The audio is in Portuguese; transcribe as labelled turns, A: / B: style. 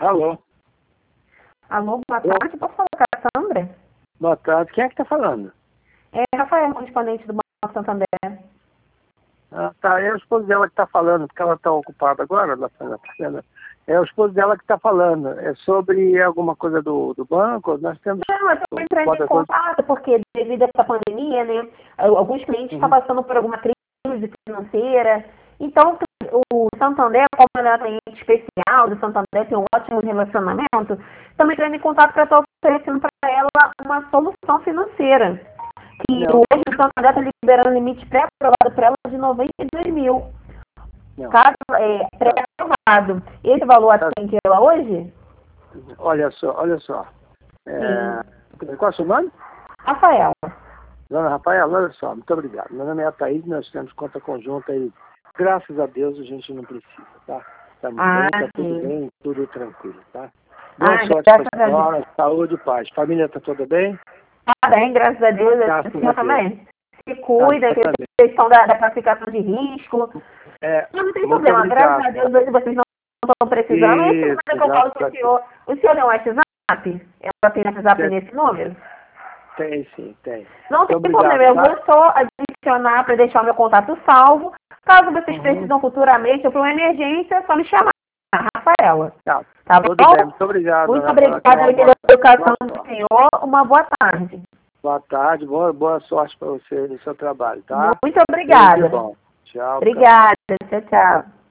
A: Alô?
B: Alô, boa tarde. Posso falar com a Sandra?
A: Boa tarde. Quem é que está falando?
B: É Rafael, correspondente do Banco Santander.
A: Ah, tá. É o esposo dela que está falando, porque ela está ocupada agora. É o esposo dela que está falando. É sobre alguma coisa do banco? Nós temos...
B: Não, eu estou entrando em contato porque devido a essa pandemia, né, alguns clientes estão passando por alguma crise financeira. Então, o Santander, como ele é um cliente especial do Santander, tem um ótimo relacionamento, estamos entrando em contato para estar oferecendo para ela uma solução financeira. Que
A: Não.
B: hoje o Santander está liberando limite pré-aprovado para ela de 92 mil.
A: Não.
B: Caso pré-aprovado. Esse valor atende ela hoje?
A: Olha só. Qual é o seu nome?
B: Rafael.
A: Dona Rafaela, olha só, muito obrigado. Meu nome é Ataíde, nós temos conta conjunta e graças a Deus a gente não precisa, tá? Estamos bem, tá tudo bem, tudo tranquilo, tá? Boa sorte para a senhora, saúde e paz. Família tá tudo bem?
B: Tá bem, graças a Deus. A senhora também? Se cuida, questão da classificação de risco. Não tem problema,
A: obrigado.
B: graças a Deus hoje vocês não estão precisando.
A: Isso,
B: que eu falo com o senhor. O senhor tem um WhatsApp? Ela tem WhatsApp nesse número?
A: Tem sim, tem.
B: Não tem problema, eu vou só adicionar para deixar o meu contato salvo. Caso vocês precisam futuramente ou para uma emergência, é só me chamar. Rafaela.
A: Tá bom? Bem, muito obrigado.
B: Muito obrigada pela educação do senhor. Uma boa tarde.
A: Boa tarde, boa sorte para você no seu trabalho, tá?
B: Muito obrigada.
A: Tudo bom. Tchau.
B: Obrigada. Tchau, tchau.